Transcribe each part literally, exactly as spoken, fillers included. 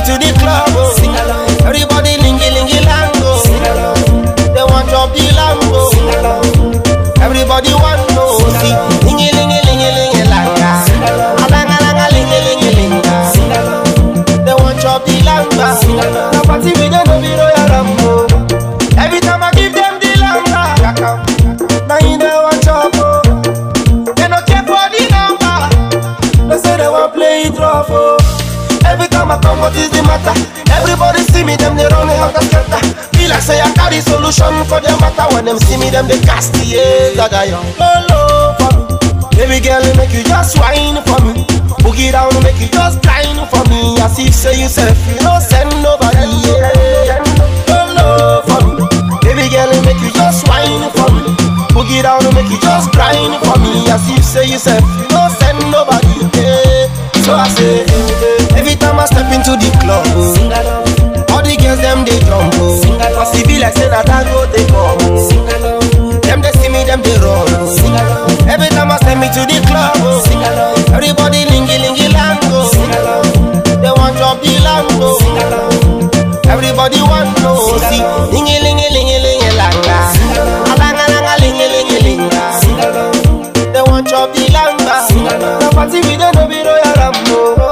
to the club, oh. Sing along. Everybody lingy lingy lango. Sing along. They want drop the Lambo. Sing along. Everybody want to see lingy lingy lingy lingy langa. Sing along. Alanga langa lingy lingy linga. Sing along. They want drop the Lamba. Sing along. The party we don't know be Royal Rambo. Every time I give them the Lamba, now you know what trouble. They don't care for the number. They say they want play it rough, oh. Every time I come, what is the matter? Everybody see me, them they run out of scatter. Feel like say I carry solution for their matter. When them see me, them they cast the air. Gaga young, lolo for me. Baby girl, make you just whine for me. Boogie down, make you just grind for me. As if say yourself, you don't send nobody. Yeah. Lolo for me. Baby girl, make you just whine for me. Boogie down, make you just grind for me. As if say yourself, you don't send nobody. Yeah. So I say, every time I step into the club, sing along. All the girls them they jump, sing along. Cause it be like say that I go they come, sing along. Them they see me, them they run, sing along. Every time I step into the club, sing along. Everybody lingy lingy lango, sing along. They want drop the Lambo, sing along. Everybody want to see lingy lingy lingy lingy langa, alanga langa lingy lingy linga, sing along. They want drop the Lamba, sing along. The party we don't know be Royal Rambo.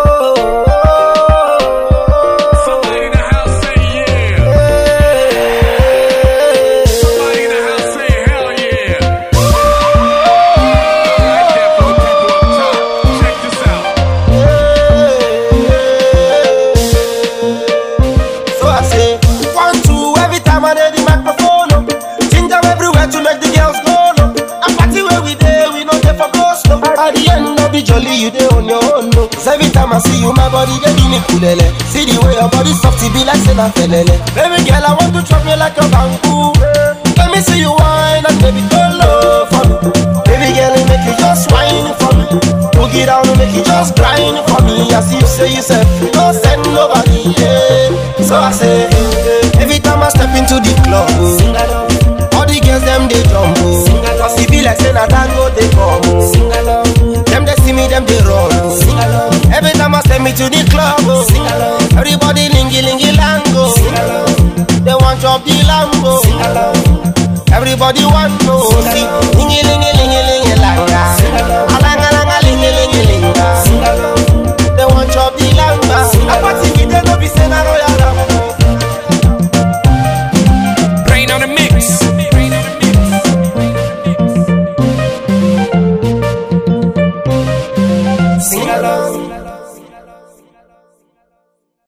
Jolly, you dey on your own, no. Cause every time I see you, my body they do me kulele. See the way your body soft, it be like say na felele. Baby girl, I want to chop you like a bamboo. Let me see you whine and baby go low for me. Baby girl, make you just whine for me. Boogie down, make you just grind for me. As you say yourself, you don't send nobody. Yeah. So I say, every time I step into the club, sing along. All the girls them they jump, sing along. Cause it be like say na tango they come, sing along. Them they see me, them they run, sing along. Every time I step me to the club, sing along. Everybody lingy lingy lango, sing along. They want drop the Lambo, sing along. Everybody want to see lingy lingy lingy lingy langa, sing along. Alanga langa lingy lingy linga, sing along. They want drop the Lamba. A party we don't know be say na Royal.